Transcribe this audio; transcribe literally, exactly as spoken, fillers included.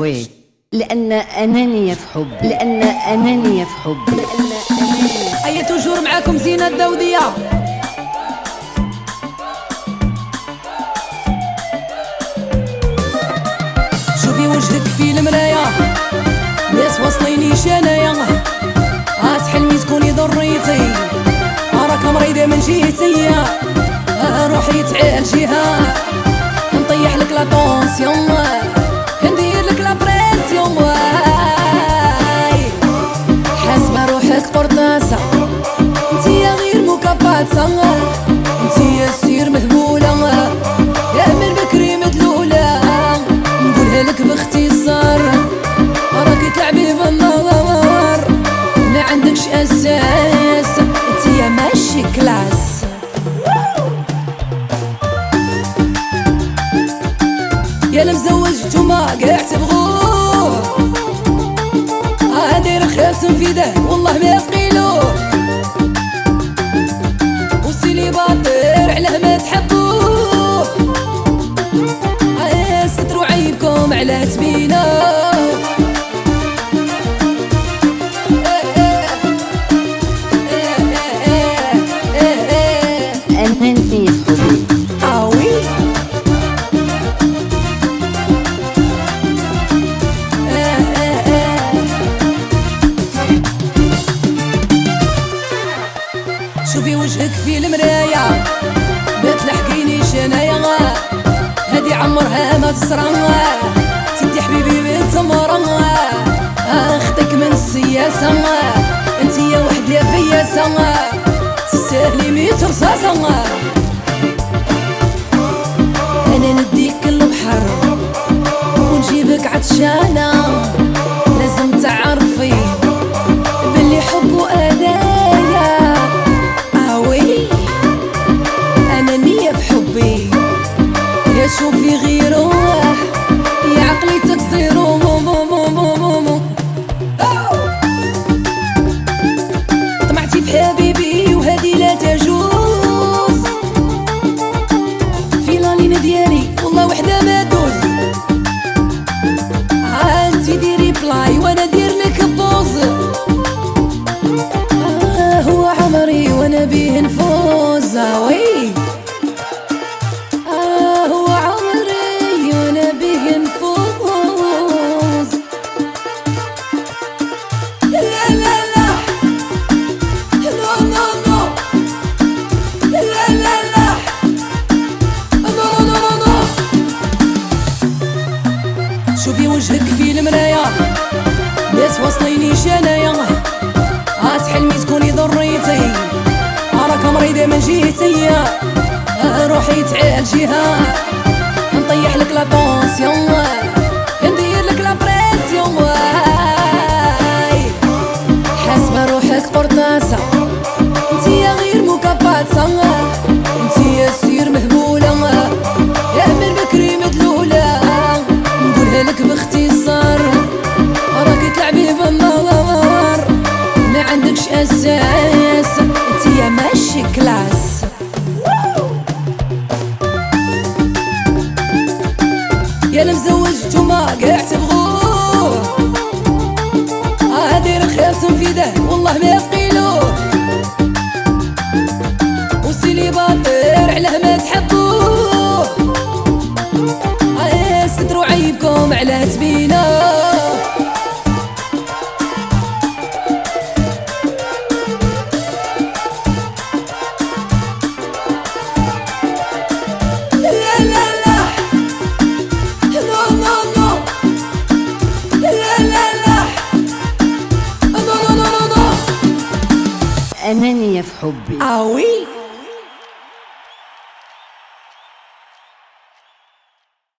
وي لأن أنانية في حب، لأن أنانية في حب، لأن أنانية. هيا توجور معاكم زينة الداودية. شوفي وجهك في المرايا، ناس واصلينيش انايا، هات حلمي تكوني ضريتي، راك مريضة من جهتي، روحي تعالجيها، نطيح لك لا طونسيون، ندير لك لا بريسيون، حاسبة روحك قرطاسة، انتيا غير مكاباتة، انتيا سير مهبولة، يا من بكري مدلولة، نقولها لك باختصار، راكي تلعبي بالنظر، ما عندكش اساس، انتيا ماشي كلاس. يا المزوج نتوما كاع تبغوه، هادي رخاصم في ده والله ما يسقيلوه، وسيلي باطر علاه ما تحبوه، هيا ستروا عيبكم على تبينوه. أنانية في حبي. شوفي وجهك في المرايا، ما تلحقينيش انايا، هادي عمرها ما تصرى، سيدي حبيبي بنت مرة، اختك من السياسة، انتيا وحدة فياسة، تستاهلي ميت رصاصة، انا نديك البحر ونجيبك عطشانة، لازم تعرفي باللي حبه انايا، اوي انانية في حبي، يا شوفي غيره يا عقليتك زيرو، مو مو مو مو مو مو. طمعتي في حبيبي وهذه لا تجوز، في لالين ديالي والله وحده ما دوز، انتي ديري بلاي وانا دير لك بوز، آه هو عمري وانا بيه نفوز، وي آه هو عمري وانا بيه نفوز. لا لا لا نو نو نو، لا لا لا نو نو نو نو. شوفي وجهك في المرايا، ناس واصلينيش انايا، هات حلمي تكوني ضريتي، راك مريضة من جهتي، روحي تعالجيها، نطيح لك لا طونسيون، ندير لك لا بريسيون، حاسبة روحك قرطاسة، انتيا غير مكاباتة، انتيا سير مهبولة، يا من بكري مدلولة، نقولها لك باختصار، راكي تلعبي بالنظر، ما عندكش اساس، انتيا ماشي كلاس. يا المزوج نتوما كاع تبغوه، هادي رخاصم في ده والله ما يسقيلوه، وسيلي باطر علاه ما تحبوه، هيا ستروا عيبكم على تبينوه. أنانية في حبي. آوي